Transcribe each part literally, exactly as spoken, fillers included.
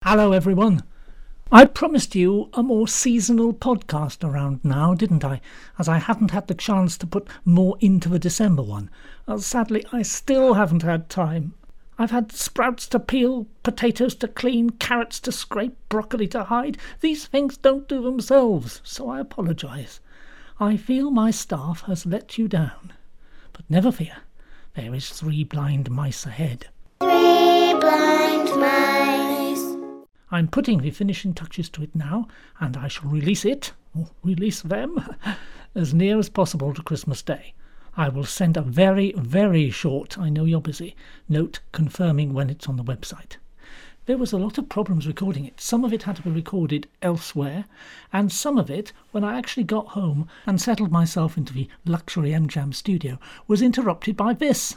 Hello everyone. I promised you a more seasonal podcast around now, didn't I? As I haven't had the chance to put more into the December one. Well, sadly, I still haven't had time. I've had sprouts to peel, potatoes to clean, carrots to scrape, broccoli to hide. These things don't do themselves, so I apologise. I feel my staff has let you down. But never fear, there is Three Blind Mice ahead. Three blind mice. I'm putting the finishing touches to it now, and I shall release it, or release them, as near as possible to Christmas Day. I will send a very, very short, I know you're busy, note confirming when it's on the website. There was a lot of problems recording it. Some of it had to be recorded elsewhere, and some of it, when I actually got home and settled myself into the luxury M Jam studio, was interrupted by this.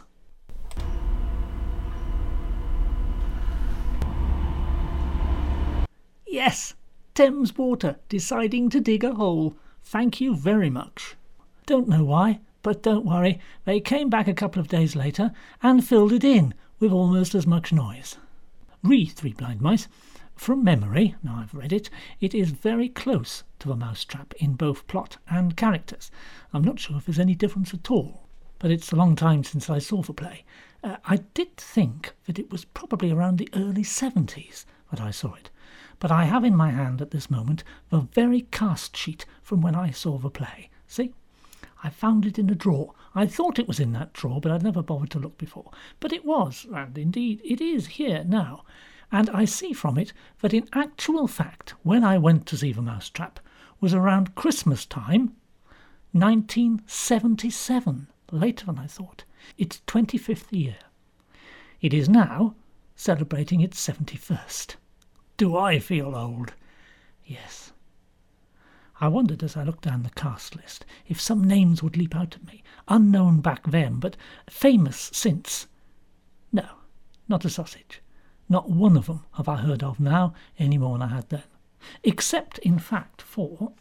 Yes, Thames Water deciding to dig a hole. Thank you very much. Don't know why, but don't worry, they came back a couple of days later and filled it in with almost as much noise. Read Three Blind Mice. From memory, now I've read it, it is very close to The Mousetrap in both plot and characters. I'm not sure if there's any difference at all, but it's a long time since I saw the play. Uh, I did think that it was probably around the early seventies that I saw it, but I have in my hand at this moment the very cast sheet from when I saw the play. See? I found it in a drawer. I thought it was in that drawer, but I'd never bothered to look before. But it was, and indeed it is here now. And I see from it that in actual fact, when I went to see The Mousetrap, was around Christmas time, nineteen seventy-seven, later than I thought. Its twenty-fifth year. It is now celebrating its seventy-first. Do I feel old? Yes. I wondered as I looked down the cast list if some names would leap out at me, unknown back then, but famous since. No, not a sausage. Not one of them have I heard of now any more than I had then. Except, in fact, for...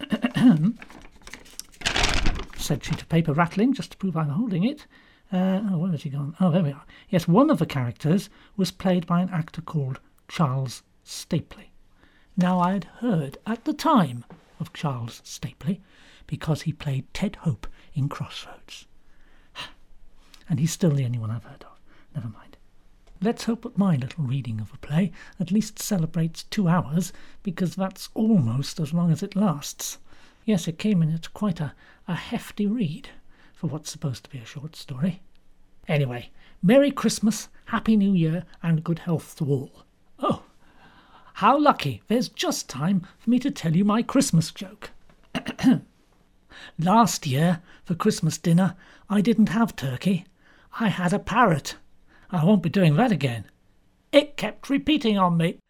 said sheet of paper rattling, just to prove I'm holding it. Uh, oh, where has he gone? Oh, there we are. Yes, one of the characters was played by an actor called Charles Stapley. Now, I had heard at the time of Charles Stapley because he played Ted Hope in Crossroads. And he's still the only one I've heard of. Never mind. Let's hope that my little reading of a play at least celebrates two hours, because that's almost as long as it lasts. Yes, it came in at quite a, a hefty read for what's supposed to be a short story. Anyway, Merry Christmas, Happy New Year, and good health to all. Oh, how lucky there's just time for me to tell you my Christmas joke. Last year, for Christmas dinner, I didn't have turkey. I had a parrot. I won't be doing that again. It kept repeating on me.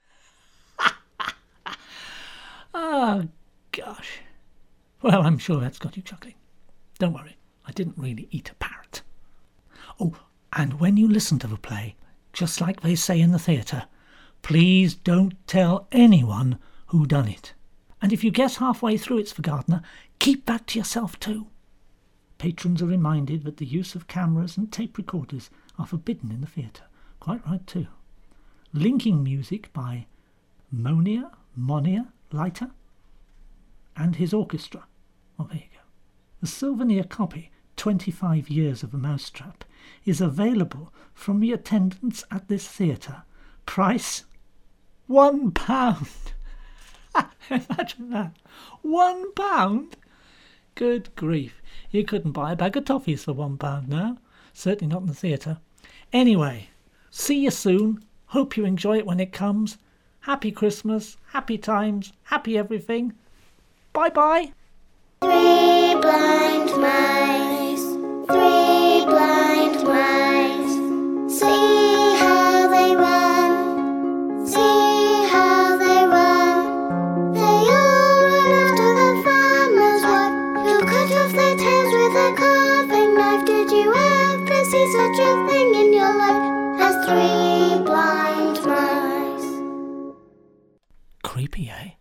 Oh, gosh. Well, I'm sure that's got you chuckling. Don't worry, I didn't really eat a parrot. Oh, and when you listen to the play, just like they say in the theatre, please don't tell anyone who done it. And if you guess halfway through it's the gardener, keep that to yourself too. Patrons are reminded that the use of cameras and tape recorders are forbidden in the theatre. Quite right too. Linking music by Monia, Monia Leiter and his orchestra. Well, there you go. The souvenir copy, twenty-five years of The Mousetrap, is available from the attendants at this theatre. Price, one pound. Imagine that. One pound? Good grief. You couldn't buy a bag of toffees for one pound now. Certainly not in the theatre. Anyway, see you soon. Hope you enjoy it when it comes. Happy Christmas, happy times, happy everything. Bye-bye. Three blind mice. Three blind mice. See how they run. See how they run. They all run after the farmer's wife, who cut off their tails with a carving knife. Did you ever see such a thing in your life as three blind mice? Creepy, eh?